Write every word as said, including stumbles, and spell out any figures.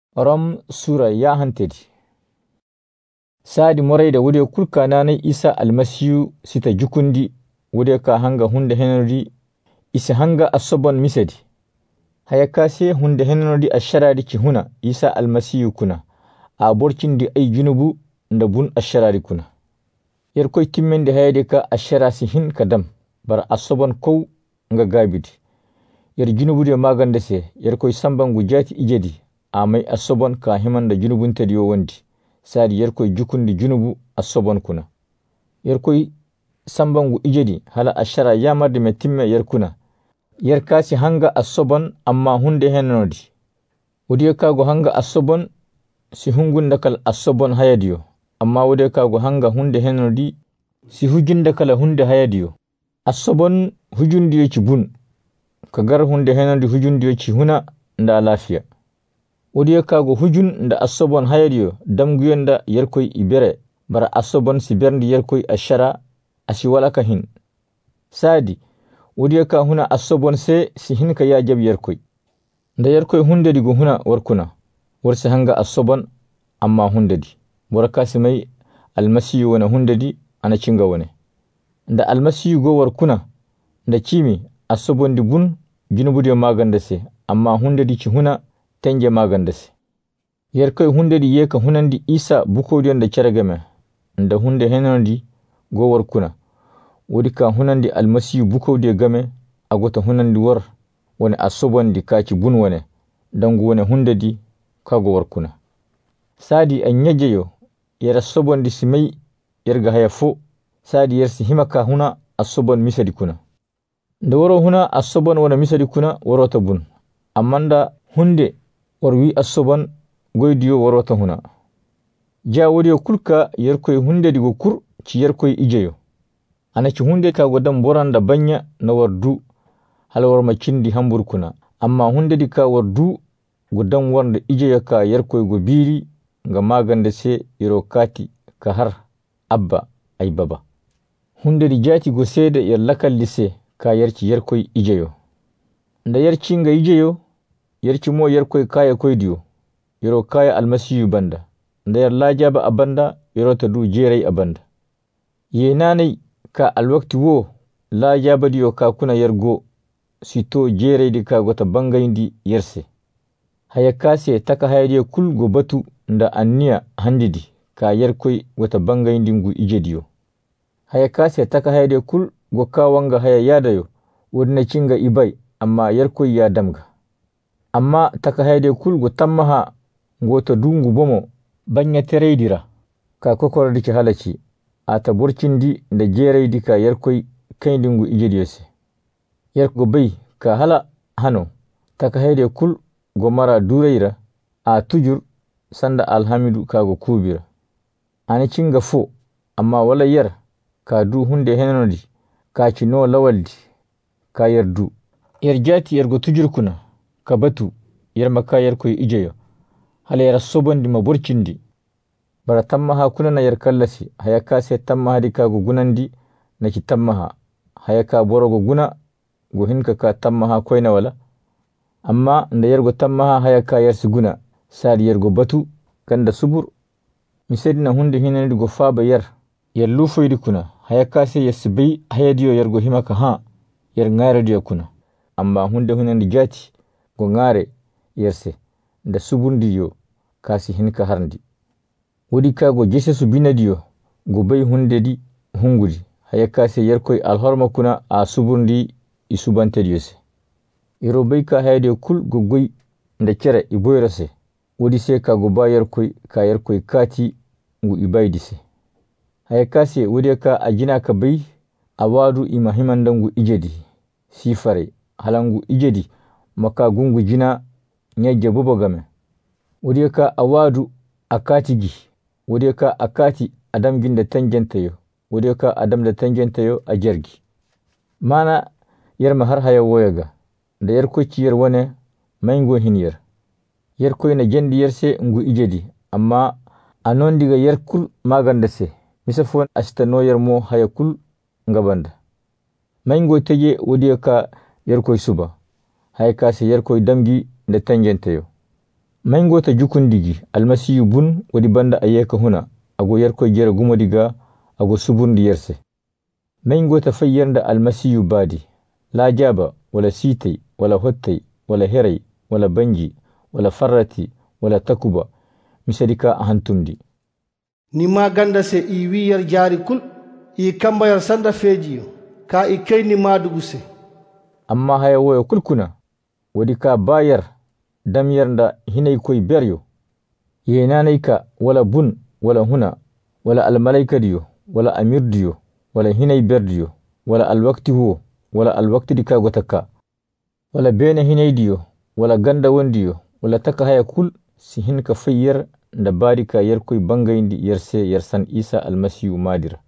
Rom Sura ya hantedi. Sadi morai da wude kulka nanai Isa almasiyu sita jukundi wude ka hanga hunde henodi isi hanga asobon misedi. Hayakase hunde henodi asharadi ki huna Isa almasiyu kuna. A borcindi ay junubu nda bun asharadi kuna. Yerkoy timmende hayade ka asharasi hin kadam bara asobon kow nga gabidi. Yer junubu de magandese yerkoy sambangu jati ijedi. Amai asobon ka himanda junubun tediyo wondi. Sadi yerkoy jukundi junubu asobon kuna. Yerkoy sambangu ijedi hala ashara yamardi me timme yerkuna. Yerkasi hanga asobon amma hunde henodi. Udiye kago hanga asobon si hungunda kal asobon hayadiyo. Amma udiye kago hanga hunde henodi si hujunda kala hunde hayadiyo. Asobon hujundiyo ci bun. Kagar hunde henodi hujundiyo ci huna nda lafiya. Udiye kago hujun nda asobon hayadiyo damguyonda yerkoy ibere bara asobon si berndi yerkoy ashara asi walaka hin. Sadi udiye ka huna asobon se si hinka ya jab yerkoy. Nda yerkoy hunde digo huna warkuna. Warsi hanga asobon amma hunde di. Warakasi may almasiyu wana hunde di anachinga wane. Nda almasiyu go warkuna. Nda chimi asobon di bun junubudiyo magandase amma hunde di ci huna tenje magandase. Yerkoy hunde di yeka hunandi Isa bukodiyon da charagame. Nda hunde henandi go warkuna. Wadika hunandi almasiyu bukodiyo game agota hunandi war wane asobon di kaci bun wane. Dangu wane hunde di kago warkuna. Sadi anyajeyo yera asobon di simay yerga hayafo. Sadi yersi himaka huna asobon misadi kuna. Nda waro huna asobon wana misadi kuna warota bun. Amanda hunde warwi asobon goydiyo warota huna. Ja wadiyo kulka yerkoy hunde digo kur ci yerkoy ijeyo. Anaci hunde ka godam boranda banya na wardu halawar macindi hambur kuna. Amma hunde di ka wardu godam warnda ijeyo ka yerkoy go biri nga maganda se yero kati ka har abba ay baba. Hunde di jati go sede yer lakal lise ka yerci yerkoy ijeyo. Nda yerci nga ijeyo yerci mo yerkoy kaya koydiyo. Yero kaya almasiyu banda. Nda yer lajaba abanda yero tadu jeray abanda. Ye nanay ka alwakti wo lajaba diyo ka kuna yergo sito jeray di ka gota bangayndi yerse. Hayakase taka hayadiyo kul go batu nda anniya handidi ka yerkoy gota bangayndi ngu ijediyo. Hayakase taka hayadiyo kul go kawanga haya yadayo wadna cinga ibay amma yerkoy ya damga. Amma taka hayde kulgo tammaha ngota dungu bomo banya tereydira ka kokordi ki halaci ata burcindi nda jereydi ka yerkoy kaydingu ijediyose. Yerko bay ka hala hano taka hayde kul go mara dureyra a tujur sanda alhamidu ka go kubira. Ani cinga fo amma wala yer ka du hunde henodi ka cino lawaldi ka yerdu. Yer jati yergo tujur kuna. Kabatu yermaka yerkoy ijeyo hala yera sobondi ma burcindi bara tammaha kunana yer kallasi hayaka se tammaha di ka go gunandi naki tammaha hayaka borogo guna go hinka ka tammaha koyna wala amma nda yergo tammaha hayaka yersi guna sadi yergo batu kanda subur misedina hunde hinani go faba yer yer lufoydi kuna hayaka se yesbi hayadiyo yergo himaka ha yer ngare kuna amma hunde hunandi jati go ngare yerse nda subundiyo kasi hinka harndi. Wodi kago jese su binadiyo go bay hunde di hungudi hayakase yerkoy alhorma kuna a subundi isubante diyose. Iro bay ka hayde kul go goy nda kere iboyrase. Wodi se ka go ba yerkoy ka yerkoy kati ngu ibaydise. Hayakase wodi ka ajina ka bay awadu ima himandangu ijedi sifare halangu ijedi maka gungu jina nyaje bobo game. Wodi ka awadu akati gi. Wodi ka akati adam ginda tangentayo. Wodi ka adam da tangentayo a jergi. Mana yerma har haya woyaga. Da yerko ci yer wane maingo hinyer. Yerko ina jendi yerse ngu ijedi. Amma anon diga yer kul magandase. Misafon astano yer mo haya kul ngabanda. Maingo teje wodi ka yerko suba. Hayakase yerko damgi nda tangentayo. Maingota jukundigi almasiyu bun wadi banda ayeka huna ago yarko jera gumodiga ago subundi yerse. Maingota fayyarda almasiyu badi la jaba wala sitay wala hottay wala heray wala banji wala farrati wala takuba misadika ahantumdi. Nima ganda se i wiyar jari kul i kambayar sanda fejiyo ka i kai nima duguse. Amma haya woyo kulkuna wadi ka bayar damyarda hinay koy beryo yenanayka wala bun wala huna wala almalayka diyo wala amir diyo wala hinay berdiyo wala alwakti huo wala alwakti dika gotaka wala bene hinay diyo wala ganda wondiyo wala taka haya kul si hinka fayyar da barika yarkoy bangayndi yerse yersan Isa almasiyu madira.